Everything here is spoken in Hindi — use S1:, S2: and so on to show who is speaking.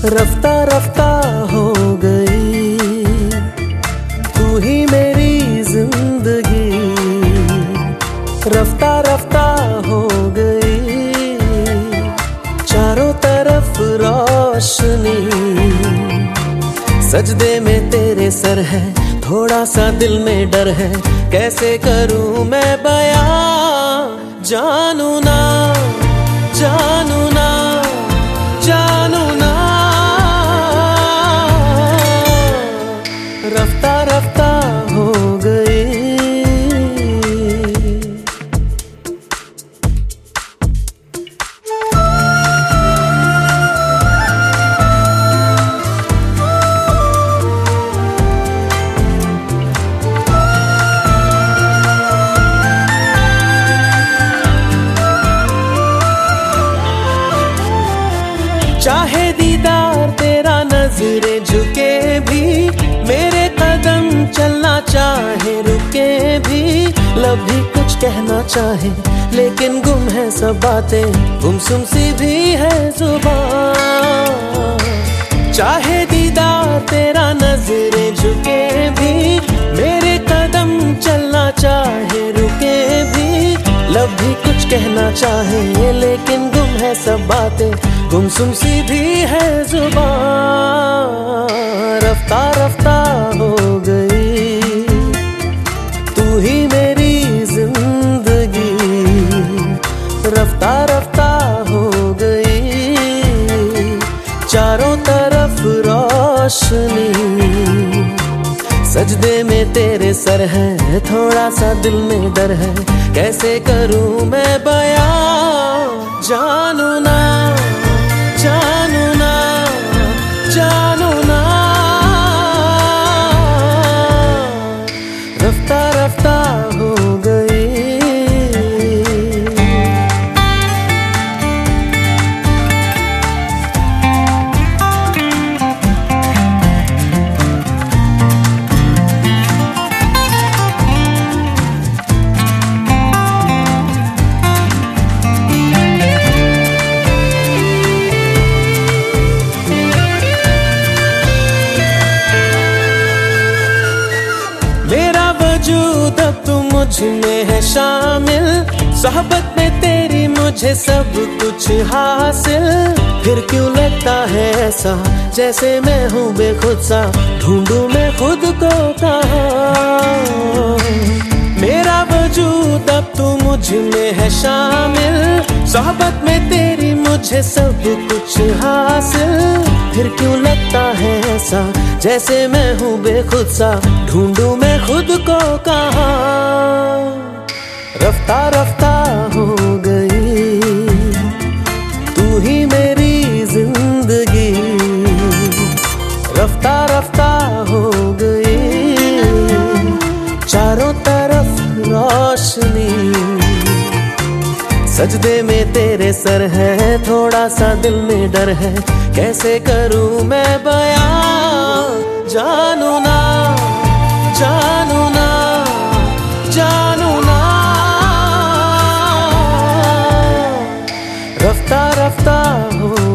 S1: रफ्ता रफ्ता हो गई तू ही मेरी जिंदगी, रफ्ता रफ्ता हो गई चारों तरफ रोशनी। सजदे में तेरे सर है, थोड़ा सा दिल में डर है, कैसे करूं मैं बयां, जानू ना जानू ना जानू ना। रफ्ता रफ्ता हो गई। चाहे दीदार तेरा नजरें झुके भी, मेरे कदम चलना चाहे रुके भी, लब भी कुछ कहना चाहे लेकिन गुम है सब बातें, गुमसुम सी भी है जुबान। चाहे दीदार तेरा नजरें झुके भी, मेरे कदम चलना चाहे रुके भी, लब भी कुछ कहना चाहे लेकिन गुम है सब बातें, गुमसुम सी भी है जुबान। रफ्ता रफ्ता हो गई तू ही मेरी जिंदगी, रफ्ता रफ्ता हो गई चारों तरफ रोशनी। सजदे में तेरे सर है, थोड़ा सा दिल में डर है, कैसे करूं मैं बयां, जानू ना जानू ना जानू ना। रफ्ता रफ्ता हो गई। अब तू मुझ में है शामिल, सोहबत में तेरी मुझे सब कुछ हासिल, फिर क्यों लगता है ऐसा जैसे मैं हूँ बेखुद सा, ढूंढूं मैं खुद को कहाँ। मेरा वजूद अब तू मुझ में है शामिल, सोहबत में तेरी मुझे सब कुछ हासिल, फिर क्यों लगता है ऐसा जैसे मैं हूँ बेखुद सा, ढूंढूं मैं खुद को कहाँ। रफ्ता रफ्ता हो गई तू ही मेरी जिंदगी, रफ्ता रफ्ता हो गई चारों तरफ रोशनी। सजदे में तेरे सर है, थोड़ा सा दिल में डर है, कैसे करूं मैं बयां, जानू ना जानू ना जानू ना। रफ्ता रफ्ता हो